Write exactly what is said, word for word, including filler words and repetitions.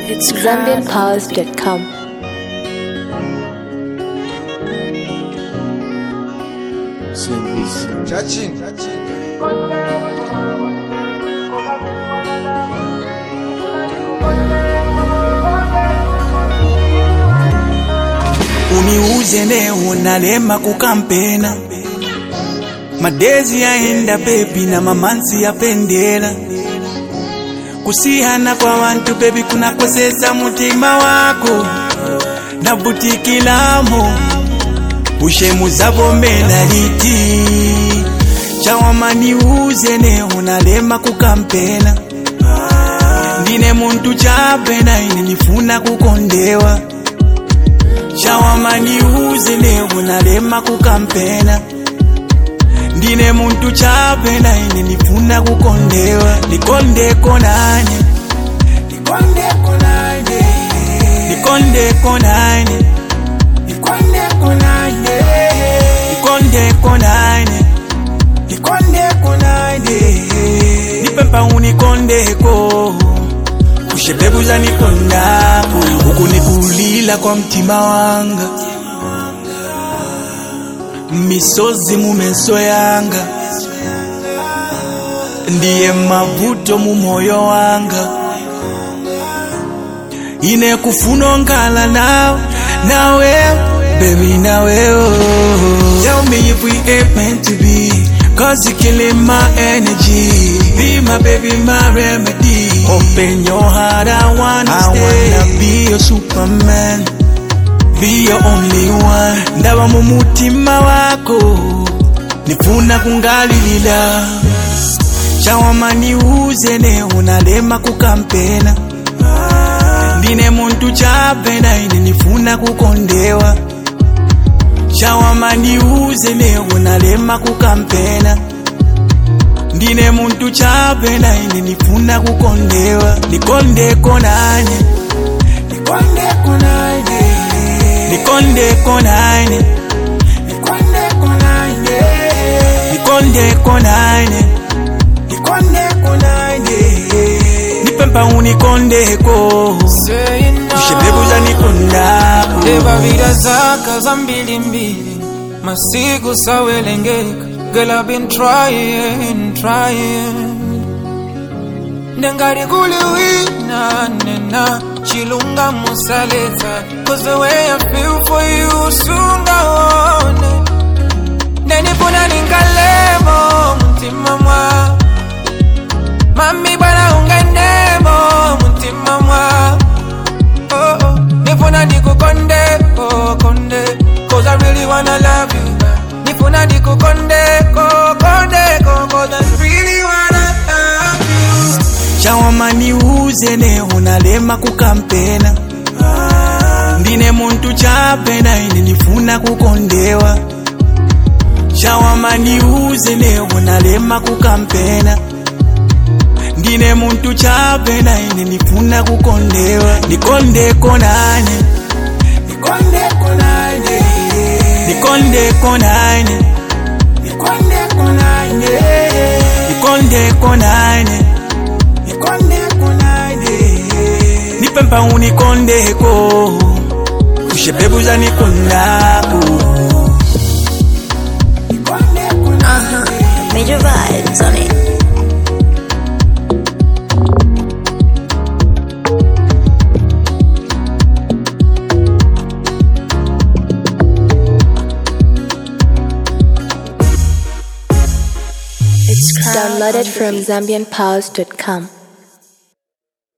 It's Zambian Powers dot com. Judging. Uniuze ne unalema kukampena madezi yaenda baby na mamansi ya pendela kusihana kwa wantu baby kuna kweseza mutima wako na butikilamo ushemu zabo menaliti chawamani uze ne unalema kukampena ndine muntu chabena ine nifuna kukondewa chawamani uze ne unalema kukampena ndine muntu chabena ine nifuna kukondewa nikonde konane nikonde konane nikonde konane nikonde konane nikonde konane nikonde konane nipempa unikondeko kushebebuza nikondako ukunikulila kwa mtima wanga misozi mumeso yanga ndiye mavuto mu moyo wanga ine kufuno ngala nawe nawe baby nawe oh. Tell me if we ain't meant to be, cause you're killing my energy. Be my baby, my remedy. Open your heart, I wanna I stay. wanna be your Superman, be your only one. Ndawa mumutima wako nifuna kungalilila chawamani uze ne unalema kukampena ndine muntu chabena ine nifuna kukondewa chawamani uze ne unalema kukampena ndine muntu chabena ine nifuna kukondewa nikonde konane nikonde konane nikonde konane nikonde konane nikonde konane nikonde konane nipempa unikondeko ushebebuza nikondako Deva vida zaka za mbili mbili masiku sawelengeka. Girl, I've been trying, trying Nengari kuli wina nena chilunga musaleta, cause the way I feel for you sunga one nenipuna ningalemo mutima mwa mami bana unganemo mutima mwa oh oh nipuna nikukonde oh konde, cause I really wanna love you. Nipuna nikukonde oh konde, cause I really wanna love you. chawamani uze ne unalema kukampena ndine muntu chabena ine nifuna kukondewa chawamani uze ne unalema kukampena ndine muntu chabena ine nifuna kukondewa nikonde konane nikonde konane nikonde konane nikonde konane nikonde konane nikonde konane nipempa unikondeko kushebebuza nikondako Uh-huh. Major vibes on it. It's downloaded from Zambian Powers dot com.